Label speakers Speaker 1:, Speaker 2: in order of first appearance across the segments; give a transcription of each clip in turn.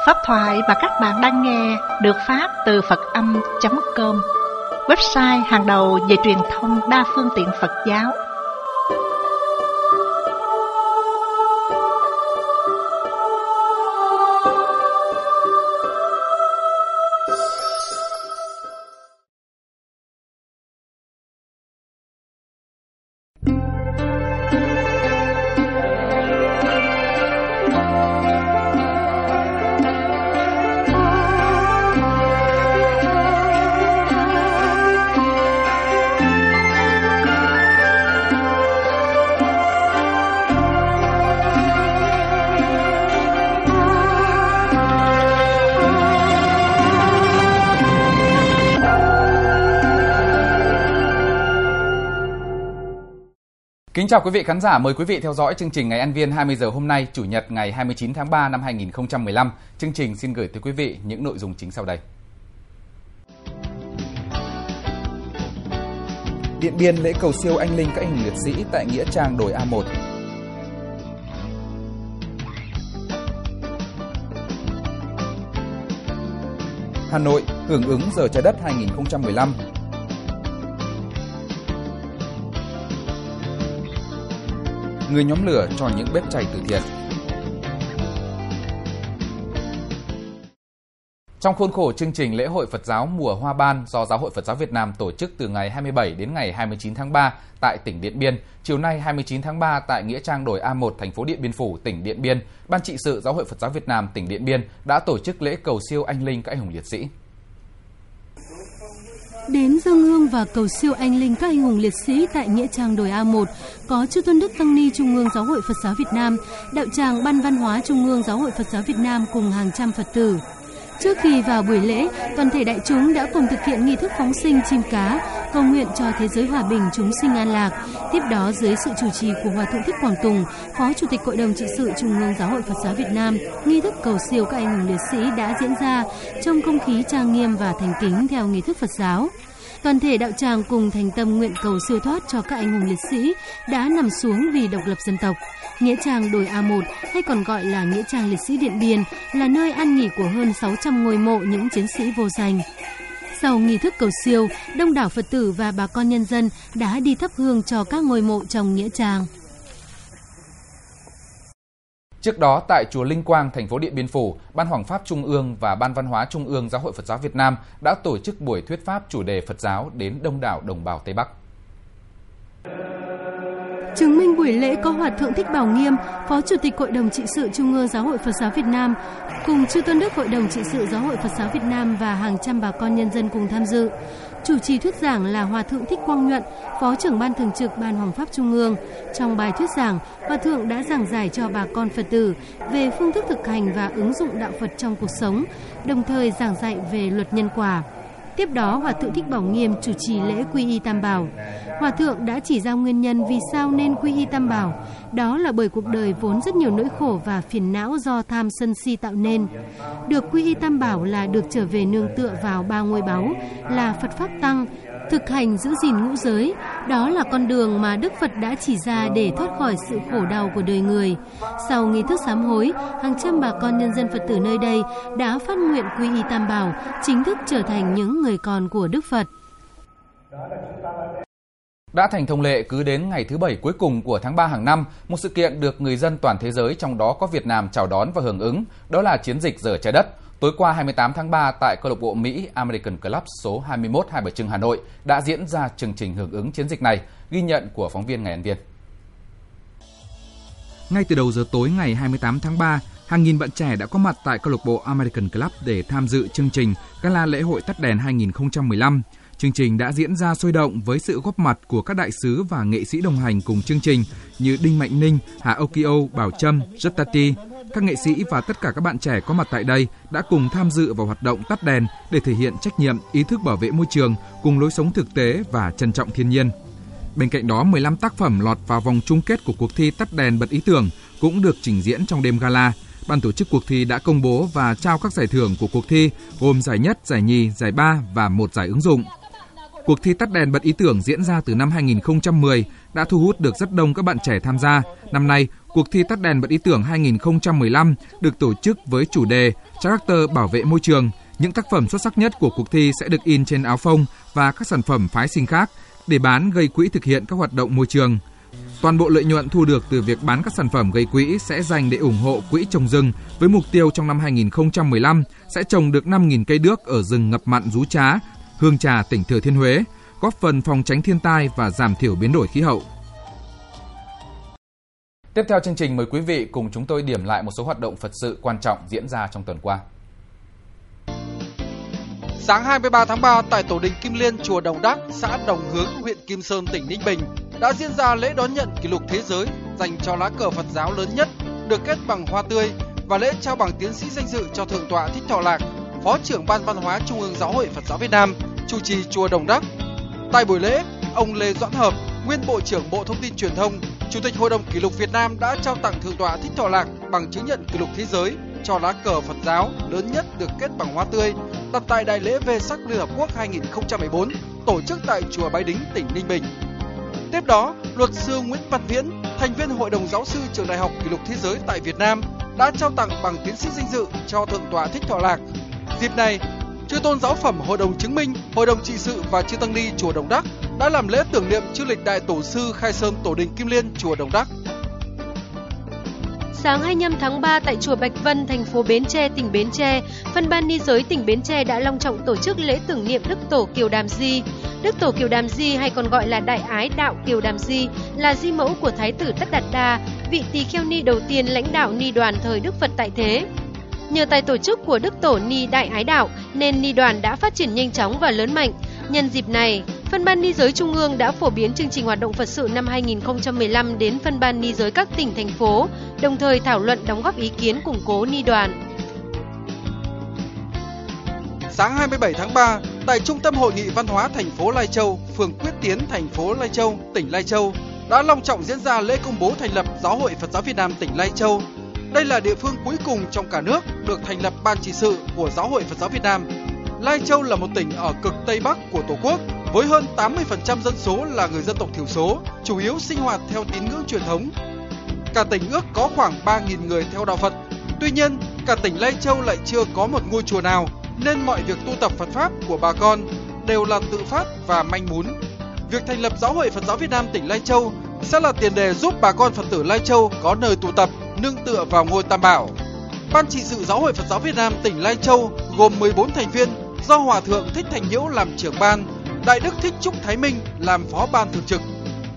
Speaker 1: Pháp thoại mà các bạn đang nghe được phát từ Phật-âm.com, website hàng đầu về truyền thông đa phương tiện Phật giáo.
Speaker 2: Kính chào quý vị khán giả, mời quý vị theo dõi chương trình Ngày An Viên 20 giờ hôm nay, Chủ nhật ngày 29 tháng 3 năm 2015. Chương trình xin gửi tới quý vị những nội dung chính sau đây. Điện Biên lễ cầu siêu anh linh các anh hùng liệt sĩ tại nghĩa trang đồi A1. Hà Nội hưởng ứng giờ trái đất 2015. Người nhóm lửa cho những bếp cháy từ thiện. Trong khuôn khổ chương trình lễ hội Phật giáo mùa Hoa Ban do Giáo hội Phật giáo Việt Nam tổ chức từ ngày 27 đến ngày 29 tháng 3 tại tỉnh Điện Biên, chiều nay 29 tháng 3 tại nghĩa trang đồi A1 thành phố Điện Biên Phủ, tỉnh Điện Biên, Ban trị sự Giáo hội Phật giáo Việt Nam tỉnh Điện Biên đã tổ chức lễ cầu siêu anh linh các anh hùng liệt sĩ.
Speaker 3: Đến dâng hương và cầu siêu anh linh các anh hùng liệt sĩ tại nghĩa trang đồi A1 có Chư Tôn Đức Tăng Ni Trung ương Giáo hội Phật giáo Việt Nam, đạo tràng Ban Văn hóa Trung ương Giáo hội Phật giáo Việt Nam cùng hàng trăm Phật tử. Trước khi vào buổi lễ, toàn thể đại chúng đã cùng thực hiện nghi thức phóng sinh chim cá, cầu nguyện cho thế giới hòa bình chúng sinh an lạc. Tiếp đó, dưới sự chủ trì của Hòa thượng Thích Quảng Tùng, Phó Chủ tịch Hội đồng trị sự Trung ương Giáo hội Phật giáo Việt Nam, nghi thức cầu siêu các anh hùng liệt sĩ đã diễn ra trong không khí trang nghiêm và thành kính theo nghi thức Phật giáo. Toàn thể đạo tràng cùng thành tâm nguyện cầu siêu thoát cho các anh hùng liệt sĩ đã nằm xuống vì độc lập dân tộc. Nghĩa trang đồi A1 hay còn gọi là nghĩa trang liệt sĩ Điện Biên là nơi an nghỉ của hơn 600 ngôi mộ những chiến sĩ vô danh. Sau nghi thức cầu siêu, đông đảo Phật tử và bà con nhân dân đã đi thắp hương cho các ngôi mộ trong nghĩa trang.
Speaker 2: Trước đó, tại chùa Linh Quang, thành phố Điện Biên Phủ, Ban Hoằng pháp Trung ương và Ban Văn hóa Trung ương Giáo hội Phật giáo Việt Nam đã tổ chức buổi thuyết pháp chủ đề Phật giáo đến đông đảo đồng bào Tây Bắc.
Speaker 3: Chứng minh buổi lễ có Hòa thượng Thích Bảo Nghiêm, Phó Chủ tịch Hội đồng trị sự Trung ương Giáo hội Phật giáo Việt Nam, cùng Chư Tôn Đức Hội đồng trị sự Giáo hội Phật giáo Việt Nam và hàng trăm bà con nhân dân cùng tham dự. Chủ trì thuyết giảng là Hòa thượng Thích Quang Nhuận, Phó trưởng Ban Thường trực Ban Hoằng pháp Trung ương. Trong bài thuyết giảng, Hòa thượng đã giảng giải cho bà con Phật tử về phương thức thực hành và ứng dụng đạo Phật trong cuộc sống, đồng thời giảng dạy về luật nhân quả. Tiếp đó, Hòa thượng Thích Bảo Nghiêm chủ trì lễ quy y Tam Bảo. Hòa thượng đã chỉ ra nguyên nhân vì sao nên quy y Tam Bảo. Đó là bởi cuộc đời vốn rất nhiều nỗi khổ và phiền não do tham sân si tạo nên. Được quy y Tam Bảo là được trở về nương tựa vào ba ngôi báu là Phật Pháp Tăng, thực hành giữ gìn ngũ giới. Đó là con đường mà Đức Phật đã chỉ ra để thoát khỏi sự khổ đau của đời người. Sau nghi thức sám hối, hàng trăm bà con nhân dân Phật tử nơi đây đã phát nguyện quy y Tam Bảo, chính thức trở thành những người con của Đức Phật.
Speaker 2: Đã thành thông lệ, cứ đến ngày thứ Bảy cuối cùng của tháng 3 hàng năm, một sự kiện được người dân toàn thế giới, trong đó có Việt Nam, chào đón và hưởng ứng, đó là chiến dịch Giờ Trái Đất. Tối qua 28 tháng 3 tại câu lạc bộ Mỹ American Club số 21 Hai Bà Trưng, Hà Nội đã diễn ra chương trình hưởng ứng chiến dịch này, ghi nhận của phóng viên Ngày An Viên.
Speaker 4: Ngay từ đầu giờ tối ngày 28 tháng 3, hàng nghìn bạn trẻ đã có mặt tại câu lạc bộ American Club để tham dự chương trình Gala lễ hội Tắt đèn 2015. Chương trình đã diễn ra sôi động với sự góp mặt của các đại sứ và nghệ sĩ đồng hành cùng chương trình như Đinh Mạnh Ninh, Hà Okio, Bảo Trâm, Justati. Các nghệ sĩ và tất cả các bạn trẻ có mặt tại đây đã cùng tham dự vào hoạt động tắt đèn để thể hiện trách nhiệm, ý thức bảo vệ môi trường cùng lối sống thực tế và trân trọng thiên nhiên. Bên cạnh đó, 15 tác phẩm lọt vào vòng chung kết của cuộc thi tắt đèn bật ý tưởng cũng được trình diễn trong đêm gala. Ban tổ chức cuộc thi đã công bố và trao các giải thưởng của cuộc thi gồm giải nhất, giải nhì, giải ba và một giải ứng dụng. Cuộc thi tắt đèn bật ý tưởng diễn ra từ năm 2010 đã thu hút được rất đông các bạn trẻ tham gia. Năm nay, cuộc thi tắt đèn bật ý tưởng 2015 được tổ chức với chủ đề Character bảo vệ môi trường. Những tác phẩm xuất sắc nhất của cuộc thi sẽ được in trên áo phông và các sản phẩm phái sinh khác để bán gây quỹ thực hiện các hoạt động môi trường. Toàn bộ lợi nhuận thu được từ việc bán các sản phẩm gây quỹ sẽ dành để ủng hộ quỹ trồng rừng với mục tiêu trong năm 2015 sẽ trồng được 5.000 cây đước ở rừng ngập mặn Rú Trá, Hương Trà, tỉnh Thừa Thiên Huế, góp phần phòng tránh thiên tai và giảm thiểu biến đổi khí hậu.
Speaker 2: Tiếp theo chương trình, mời quý vị cùng chúng tôi điểm lại một số hoạt động Phật sự quan trọng diễn ra trong tuần qua.
Speaker 5: Sáng 23 tháng 3 tại Tổ đình Kim Liên, chùa Đồng Đắc, xã Đồng Hướng, huyện Kim Sơn, tỉnh Ninh Bình đã diễn ra lễ đón nhận kỷ lục thế giới dành cho lá cờ Phật giáo lớn nhất, được kết bằng hoa tươi, và lễ trao bằng tiến sĩ danh dự cho Thượng tọa Thích Thọ Lạc, Phó trưởng Ban Văn hóa Trung ương Giáo hội Phật giáo Việt Nam, chủ trì chùa Đồng Đắc. Tại buổi lễ, ông Lê Doãn Hợp, nguyên Bộ trưởng Bộ Thông tin Truyền thông, Chủ tịch Hội đồng Kỷ lục Việt Nam đã trao tặng Thượng tọa Thích Thọ Lạc bằng chứng nhận kỷ lục thế giới cho lá cờ Phật giáo lớn nhất được kết bằng hoa tươi, đặt tại Đại lễ Vesak Liên Hợp Quốc 2014, tổ chức tại chùa Bái Đính, tỉnh Ninh Bình. Tiếp đó, luật sư Nguyễn Văn Viễn, thành viên Hội đồng Giáo sư Trường Đại học Kỷ lục Thế giới tại Việt Nam, đã trao tặng bằng tiến sĩ danh dự cho Thượng tọa Thích Thọ Lạc. Dịp này, Chư tôn giáo phẩm Hội đồng Chứng minh, Hội đồng Trị sự và Chư tăng ni chùa Đồng Đắc đã làm lễ tưởng niệm chư lịch đại tổ sư khai sơn Tổ đình Kim Liên chùa Đồng Đắc.
Speaker 3: Sáng 25 tháng 3 tại chùa Bạch Vân, thành phố Bến Tre, tỉnh Bến Tre, Phân ban Ni giới tỉnh Bến Tre đã long trọng tổ chức lễ tưởng niệm Đức Tổ Kiều Đàm Di. Đức Tổ Kiều Đàm Di hay còn gọi là Đại Ái Đạo Kiều Đàm Di là di mẫu của Thái tử Tất Đạt Đa, vị tỳ kheo ni đầu tiên lãnh đạo ni đoàn thời Đức Phật tại thế. Nhờ tài tổ chức của Đức Tổ Ni Đại Ái Đạo nên ni đoàn đã phát triển nhanh chóng và lớn mạnh. Nhân dịp này, Phân ban Ni giới Trung ương đã phổ biến chương trình hoạt động Phật sự năm 2015 đến Phân ban Ni giới các tỉnh, thành phố, đồng thời thảo luận đóng góp ý kiến củng cố ni đoàn.
Speaker 5: Sáng 27 tháng 3, tại Trung tâm Hội nghị Văn hóa thành phố Lai Châu, phường Quyết Tiến, thành phố Lai Châu, tỉnh Lai Châu, đã long trọng diễn ra lễ công bố thành lập Giáo hội Phật giáo Việt Nam tỉnh Lai Châu. Đây là địa phương cuối cùng trong cả nước được thành lập ban trị sự của Giáo hội Phật giáo Việt Nam. Lai Châu là một tỉnh ở cực Tây Bắc của Tổ quốc, với hơn 80% dân số là người dân tộc thiểu số, chủ yếu sinh hoạt theo tín ngưỡng truyền thống. Cả tỉnh ước có khoảng 3.000 người theo đạo Phật. Tuy nhiên, cả tỉnh Lai Châu lại chưa có một ngôi chùa nào, nên mọi việc tu tập Phật pháp của bà con đều là tự phát và manh mún. Việc thành lập Giáo hội Phật giáo Việt Nam tỉnh Lai Châu sẽ là tiền đề giúp bà con Phật tử Lai Châu có nơi tu tập, nương tựa vào ngôi Tam Bảo. Ban trị sự Giáo hội Phật giáo Việt Nam tỉnh Lai Châu gồm 14 thành viên, do Hòa thượng Thích Thành Nhiễu làm trưởng ban, Đại đức Thích Trúc Thái Minh làm phó ban thường trực.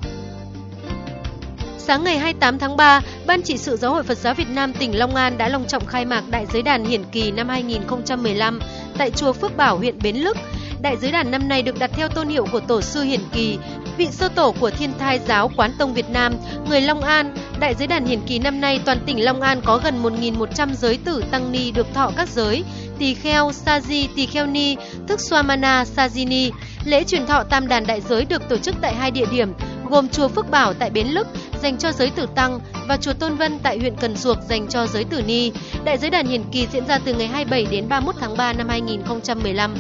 Speaker 3: Sáng ngày 28 tháng 3, Ban trị sự Giáo hội Phật giáo Việt Nam tỉnh Long An đã long trọng khai mạc Đại giới đàn Hiển Kỳ năm 2015 tại chùa Phước Bảo, huyện Bến Lức. Đại giới đàn năm nay được đặt theo tôn hiệu của Tổ sư Hiển Kỳ, vị sơ tổ của Thiên Thai Giáo Quán Tông Việt Nam, người Long An. Đại giới đàn Hiển Kỳ năm nay toàn tỉnh Long An có gần 1.100 giới tử tăng ni được thọ các giới tỳ kheo, sa di, tỳ kheo ni, thức Swamana, sa di ni. Lễ truyền thọ tam đàn đại giới được tổ chức tại hai địa điểm, gồm chùa Phước Bảo tại Bến Lức dành cho giới tử tăng và chùa Tôn Vân tại huyện Cần Duộc dành cho giới tử ni. Đại giới đàn Hiển Kỳ diễn ra từ ngày 27 đến 31 tháng 3 năm 2015.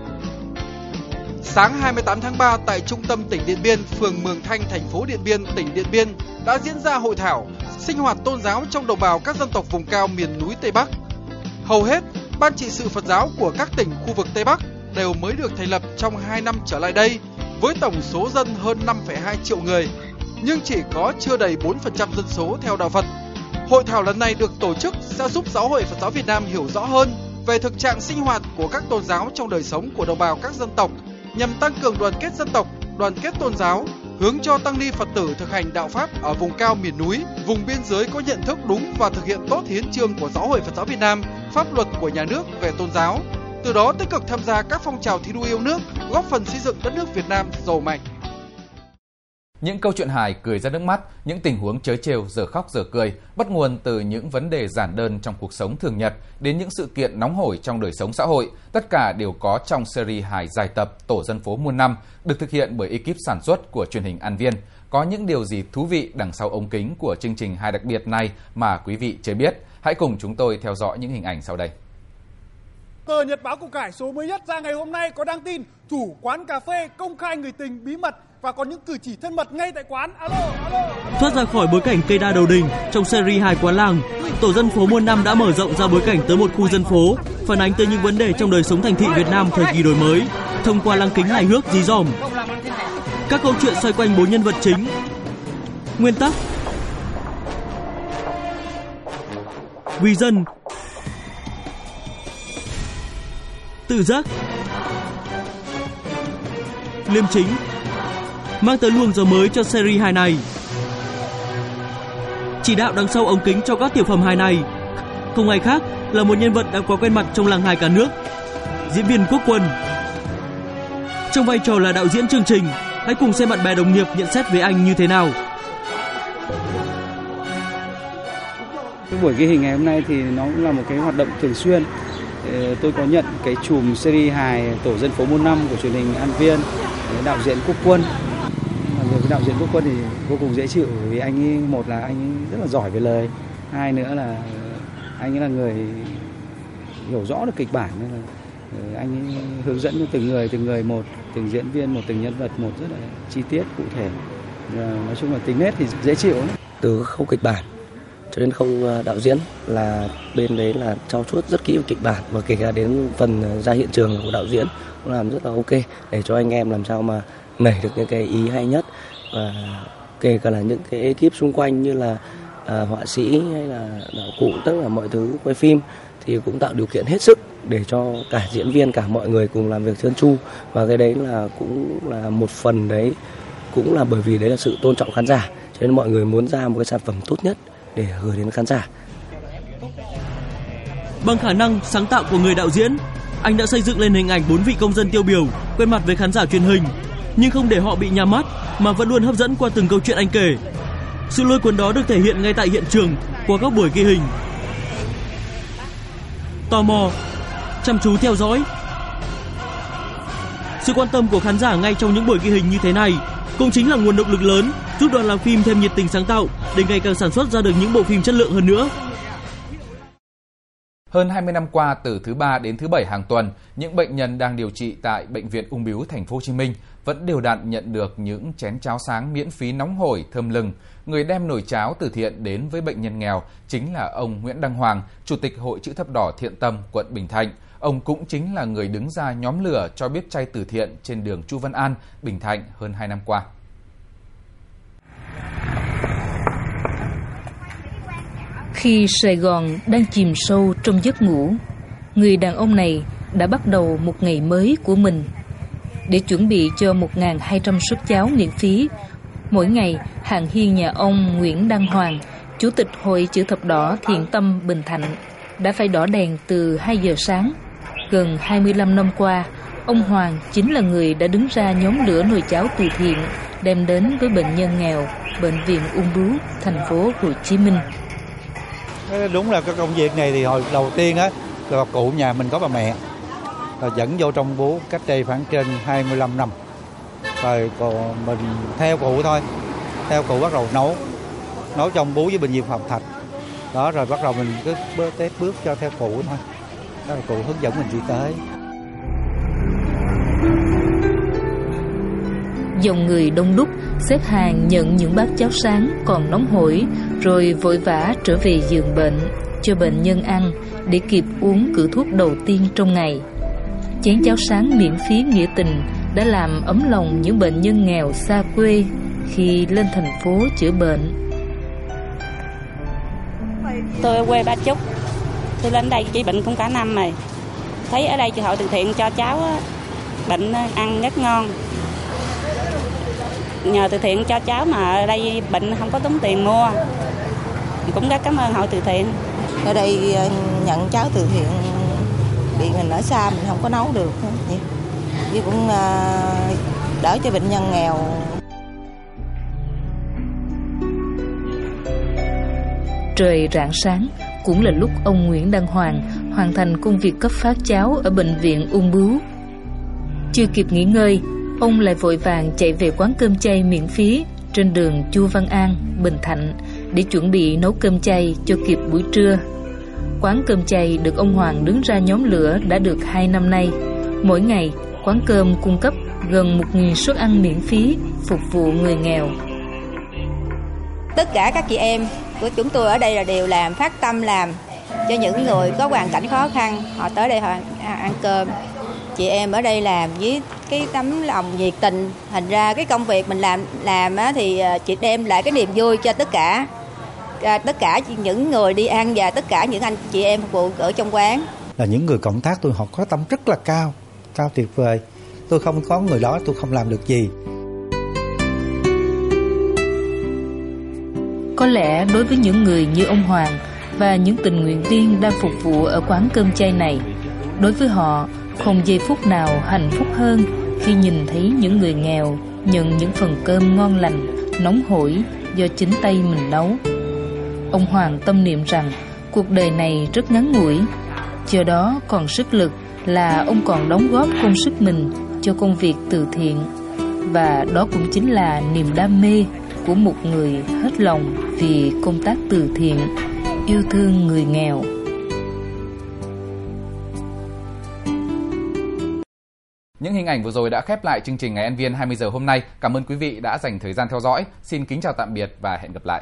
Speaker 5: Sáng 28 tháng 3 tại trung tâm tỉnh Điện Biên, phường Mường Thanh, thành phố Điện Biên, tỉnh Điện Biên đã diễn ra hội thảo sinh hoạt tôn giáo trong đồng bào các dân tộc vùng cao miền núi Tây Bắc. Hầu hết ban trị sự Phật giáo của các tỉnh khu vực Tây Bắc đều mới được thành lập trong 2 năm trở lại đây, với tổng số dân hơn 5,2 triệu người, nhưng chỉ có chưa đầy 4% dân số theo đạo Phật. Hội thảo lần này được tổ chức sẽ giúp Giáo hội Phật giáo Việt Nam hiểu rõ hơn về thực trạng sinh hoạt của các tôn giáo trong đời sống của đồng bào các dân tộc, nhằm tăng cường đoàn kết dân tộc, đoàn kết tôn giáo, hướng cho tăng ni Phật tử thực hành đạo pháp ở vùng cao miền núi, vùng biên giới có nhận thức đúng và thực hiện tốt hiến chương của Giáo hội Phật giáo Việt Nam, pháp luật của nhà nước về tôn giáo, từ đó tích cực tham gia các phong trào thi đua yêu nước, góp phần xây dựng đất nước Việt Nam giàu mạnh.
Speaker 2: Những câu chuyện hài cười ra nước mắt, những tình huống trớ trêu giờ khóc giờ cười, bắt nguồn từ những vấn đề giản đơn trong cuộc sống thường nhật đến những sự kiện nóng hổi trong đời sống xã hội, tất cả đều có trong series hài dài tập Tổ dân phố muôn năm, được thực hiện bởi ekip sản xuất của truyền hình An Viên. Có những điều gì thú vị đằng sau ống kính của chương trình hài đặc biệt này mà quý vị chưa biết? Hãy cùng chúng tôi theo dõi những hình ảnh sau đây.
Speaker 6: Tờ Nhật báo Củ Cải số mới nhất ra ngày hôm nay có đăng tin chủ quán cà phê công khai người tình bí mật và có những cử chỉ thân mật ngay tại quán. Alo.
Speaker 7: Thoát ra khỏi bối cảnh cây đa đầu đình trong series 2 Quán Làng, tổ dân phố Muôn Năm đã mở rộng ra bối cảnh tới một khu dân phố, phản ánh tới những vấn đề trong đời sống thành thị Việt Nam thời kỳ đổi mới, thông qua lăng kính hài hước dí dỏm. Các câu chuyện xoay quanh 4 nhân vật chính: nguyên tắc, vì dân, tự giác, liêm chính, mang tới luồng gió mới cho series 2 này. Chỉ đạo đằng sau ống kính cho các tiểu phẩm hài này không ai khác là một nhân vật đã quá quen mặt trong làng hài cả nước, diễn viên Quốc Quân. Trong vai trò là đạo diễn chương trình, hãy cùng xem bạn bè đồng nghiệp nhận xét về anh như thế nào.
Speaker 8: Cái buổi ghi hình ngày hôm nay thì nó cũng là một cái hoạt động thường xuyên. Tôi có nhận cái chùm series hài tổ dân phố Muôn Năm của truyền hình An Viên, đạo diễn Quốc Quân. Cái đạo diễn Quốc Quân thì vô cùng dễ chịu, vì anh ấy, một là anh ấy rất là giỏi về lời, hai nữa là anh ấy là người hiểu rõ được kịch bản, nên là anh ấy hướng dẫn cho từng người một, từng diễn viên một, từng nhân vật một rất là chi tiết cụ thể. Nói chung là tính nét thì dễ chịu.
Speaker 9: Từ khâu kịch bản cho đến khâu đạo diễn là bên đấy là trau chuốt rất kỹ về kịch bản, và kể cả đến phần ra hiện trường của đạo diễn cũng làm rất là ok để cho anh em làm sao mà nảy được những cái ý hay nhất, và kể cả là những cái ekip xung quanh như là họa sĩ hay là đạo cụ, tất cả mọi thứ quay phim thì cũng tạo điều kiện hết sức để cho cả diễn viên, cả mọi người cùng làm việc trơn tru, và cái đấy là cũng là một phần đấy cũng là bởi vì đấy là sự tôn trọng khán giả, cho nên mọi người muốn ra một cái sản phẩm tốt nhất để gửi đến khán giả.
Speaker 7: Bằng khả năng sáng tạo của người đạo diễn, anh đã xây dựng lên hình ảnh 4 vị công dân tiêu biểu quen mặt với khán giả truyền hình, nhưng không để họ bị nhàm mắt mà vẫn luôn hấp dẫn qua từng câu chuyện anh kể. Sự lôi cuốn đó được thể hiện ngay tại hiện trường qua các buổi ghi hình. Tò mò, chăm chú theo dõi. Sự quan tâm của khán giả ngay trong những buổi ghi hình như thế này cũng chính là nguồn động lực lớn giúp đoàn làm phim thêm nhiệt tình sáng tạo để ngày càng sản xuất ra được những bộ phim chất lượng hơn nữa.
Speaker 2: Hơn 20 năm qua, từ thứ 3 đến thứ 7 hàng tuần, những bệnh nhân đang điều trị tại Bệnh viện Ung bướu Thành phố Hồ Chí Minh vẫn đều đặn nhận được những chén cháo sáng miễn phí nóng hổi, thơm lừng. Người đem nồi cháo từ thiện đến với bệnh nhân nghèo chính là ông Nguyễn Đăng Hoàng, Chủ tịch Hội Chữ Thập Đỏ Thiện Tâm, quận Bình Thạnh. Ông cũng chính là người đứng ra nhóm lửa cho bếp chay từ thiện trên đường Chu Văn An, Bình Thạnh hơn 2 năm qua.
Speaker 10: Khi Sài Gòn đang chìm sâu trong giấc ngủ, người đàn ông này đã bắt đầu một ngày mới của mình. Để chuẩn bị cho 1.200 suất cháo miễn phí, mỗi ngày hàng hiên nhà ông Nguyễn Đăng Hoàng, Chủ tịch Hội Chữ Thập Đỏ Thiện Tâm Bình Thạnh, đã phải đỏ đèn từ 2 giờ sáng. Gần 25 năm qua, ông Hoàng chính là người đã đứng ra nhóm lửa nồi cháo từ thiện đem đến với bệnh nhân nghèo, Bệnh viện Ung bướu Thành phố Hồ Chí Minh.
Speaker 11: Đúng là cái công việc này thì hồi đầu tiên á là cụ nhà mình có bà mẹ, rồi dẫn vô trong bố cách đây khoảng trên 25 năm, rồi còn mình theo cụ thôi, theo cụ bắt đầu nấu trong bố với bệnh viện Phạm Thạch đó, rồi bắt đầu mình cứ bước cho theo cụ thôi, đó là cụ hướng dẫn mình đi tới.
Speaker 10: Dòng người đông đúc xếp hàng nhận những bát cháo sáng còn nóng hổi, rồi vội vã trở về giường bệnh cho bệnh nhân ăn để kịp uống cữ thuốc đầu tiên trong ngày. Chén cháo sáng miễn phí nghĩa tình đã làm ấm lòng những bệnh nhân nghèo xa quê khi lên thành phố chữa bệnh.
Speaker 12: Tôi ở quê Ba Chúc, tôi lên đây chỉ bệnh cũng cả năm rồi. Thấy ở đây hội từ thiện cho cháu bệnh ăn rất ngon. Nhờ từ thiện cho cháu mà ở đây bệnh không có tốn tiền mua. Cũng rất cảm ơn hội từ thiện.
Speaker 13: Ở đây nhận cháo từ thiện, bị mình ở xa mình không có nấu được, chứ cũng đỡ cho bệnh nhân nghèo.
Speaker 10: Trời rạng sáng cũng là lúc ông Nguyễn Đăng Hoàng hoàn thành công việc cấp phát cháo ở Bệnh viện Ung bướu. Chưa kịp nghỉ ngơi, ông lại vội vàng chạy về quán cơm chay miễn phí trên đường Chu Văn An, Bình Thạnh để chuẩn bị nấu cơm chay cho kịp buổi trưa. Quán cơm chay được ông Hoàng đứng ra nhóm lửa đã được 2 năm nay. Mỗi ngày, quán cơm cung cấp gần 1.000 suất ăn miễn phí phục vụ người nghèo.
Speaker 14: Tất cả các chị em của chúng tôi ở đây là đều làm phát tâm làm cho những người có hoàn cảnh khó khăn, họ tới đây họ ăn cơm. Chị em ở đây làm với cái tấm lòng nhiệt tình, thành ra cái công việc mình làm thì chị đem lại cái niềm vui cho tất cả những người đi ăn và tất cả những anh chị em phục vụ ở trong quán.
Speaker 11: Là những người cộng tác tôi, họ có tâm rất là cao tuyệt vời. Tôi không có người đó tôi không làm được gì.
Speaker 10: Có lẽ đối với những người như ông Hoàng và những tình nguyện viên đang phục vụ ở quán cơm chay này, đối với họ không giây phút nào hạnh phúc hơn khi nhìn thấy những người nghèo nhận những phần cơm ngon lành, nóng hổi do chính tay mình nấu. Ông Hoàng tâm niệm rằng cuộc đời này rất ngắn ngủi, do đó còn sức lực là ông còn đóng góp công sức mình cho công việc từ thiện. Và đó cũng chính là niềm đam mê của một người hết lòng vì công tác từ thiện, yêu thương người nghèo.
Speaker 2: Những hình ảnh vừa rồi đã khép lại chương trình Ngày An Viên 20 giờ hôm nay. Cảm ơn quý vị đã dành thời gian theo dõi. Xin kính chào tạm biệt và hẹn gặp lại.